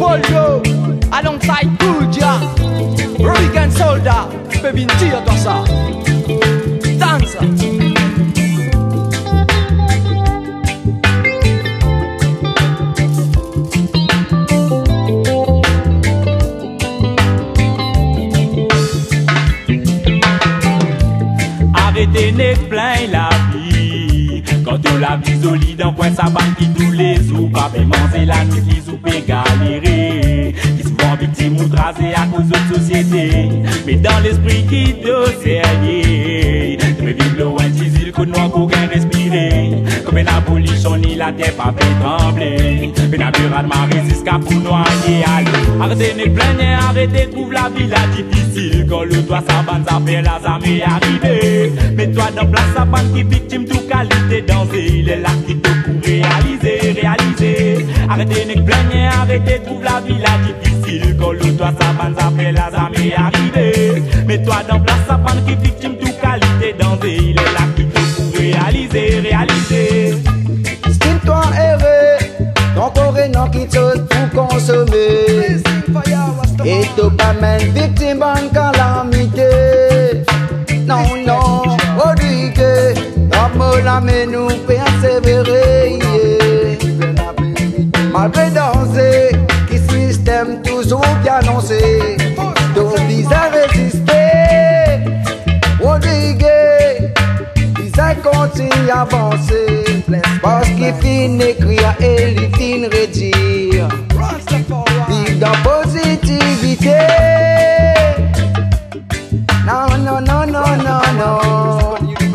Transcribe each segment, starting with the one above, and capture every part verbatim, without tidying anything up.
Woljo, alongside Kuja, Rurigan Soldier, baby, tire toi ça. Danse. Arrêtez n'est plein la vie. Quand on la vie solide en point ça banque qui tous les sous. Pas paiement c'est la nuit qui soupe galérer. Qui souvent victime ou tracé à cause de société. Mais dans l'esprit qui te sérieux. Mais vive loin d'isile que nous avons respirer. Comme une abolition ni la terre pas fait trembler. Mais la burade m'a résiste qu'à pour noyer à l'eau. Arrêtez n'est plein arrêtez trouve la vie la difficile. Quand le toit ça bande ça fait la armée arriver. Mets-toi dans place sa bande qui victime tout qualité danser. Il est là qui te pour réaliser, réaliser. Arrêtez n'est plein arrêtez trouve la vie la difficile. Quand le toit sa bande ça fait la armée arriver. Mets-toi dans place sa bande qui victime tout qualité danser. Il est là qui te pour réaliser, réaliser. Stime-toi erré, ton corps est non qui te pour consommer. Et tu pas même victime en calamité. Non, non, Rodrigue, comme la main nous persévérer. Malgré danser, qui système toujours bien annoncé. Tu vises à résister. Rodrigue, ils continuent à avancer. Parce qu'il finit écrire et il finit redire. Vive dans positivité. Non, non, non, non, non, non.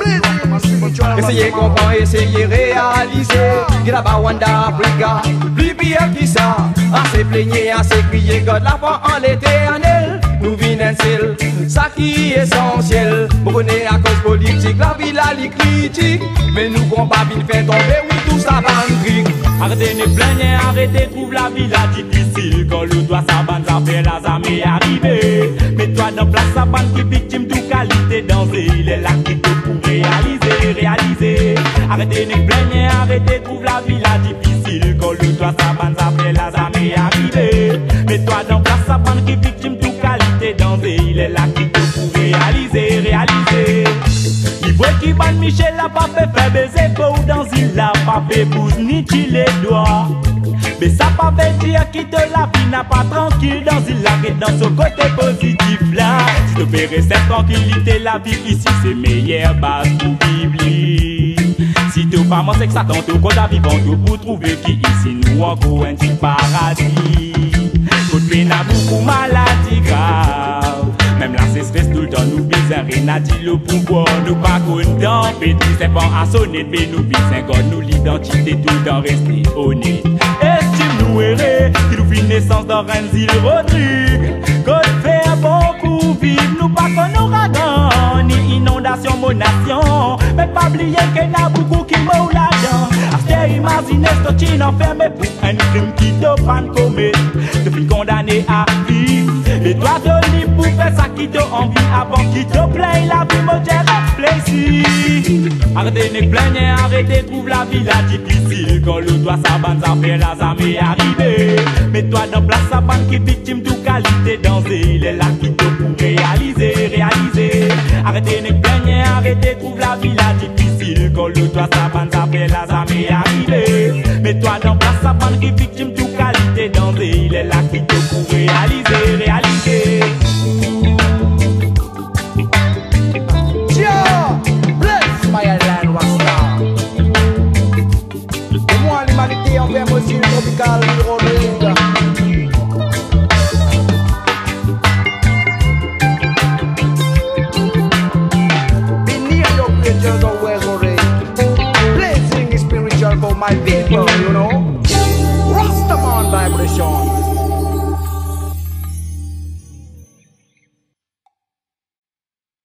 Essayez comprendre, essayez réaliser. Graba Wanda Africa, plus pire qui ça. Assez plaigné, assez crié, God la foi en l'éternel. Nous venons seul, ça qui est essentiel. Vous connaissez à cause politique, la vie la li critique. Mais nous qu'on pas bien fait tomber, oui tout ça va en cric. Arrêtez ne plaignez, arrêtez trouve la vie la difficile. Quand le doigt sa bande ça fait la armée arriver. Mets-toi dans place sa bande qui victime tout qualité danser. Il est là qui te pour réaliser, réaliser. Arrêtez ne plaignez, arrêtez trouve la vie la difficile. Quand le doigt sa bande ça fait la armée arriver. Mets-toi dans place sa bande qui victime tout qualité danser. Il est là qui te pour réaliser, réaliser. Il voit qui ban Michel a pas fait faire baiser pour dans il a pas fait bouse ni tu les doigts. Mais ça pas veut dire qu'il te la vie n'a pas tranquille dans il a dans son côté positif là. Si tu fais cette tranquillité la vie ici c'est meilleure base pour vivre. Si tu pas moi c'est que ça tente au côté vivant tout pour trouver qui ici nous encore un petit paradis. Côte peine à beaucoup maladie grave. Même la sécheresse tout le temps nous bise rien à dire le pouvoir nous pas content. Pétri c'est pas à sonner mais nous bise encore nous l'identité tout le temps rester honnête. Estime nous errer qui nous fit naissance dans Renzil Rodrigue. Côte faire bon pour vivre nous pas qu'on ouragan ni inondation mon nation. Mais pas oublier qu'il y a beaucoup qui meurent là-dedans. Acheter imaginer ce qui enfermé pour un crime qui te pan commettre. Te fit condamné à vivre. Et toi de libre pour faire ça qui te envie avant qui te plaît la vie moderne plaisir. Arrêtez ne plaignez, arrêtez trouve la vie la difficile. Quand le doigt sa bande ça fait la armée arriver. Mets-toi dans place sa bande qui victime tout qualité danser. Il est là qui te pour réaliser, réaliser. Arrêtez ne plaignez, arrêtez trouve la vie la difficile. Quand le doigt sa bande ça fait la armée arriver. Mets-toi dans place sa bande qui victime tout qualité danser. Il est là qui te pour réaliser, réaliser. Bless my island Rasta. Pour moi l'humanité en fait aussi tropical Rodrigue. Be near your creatures always Rodrigue. Blessing is spiritual for my baby.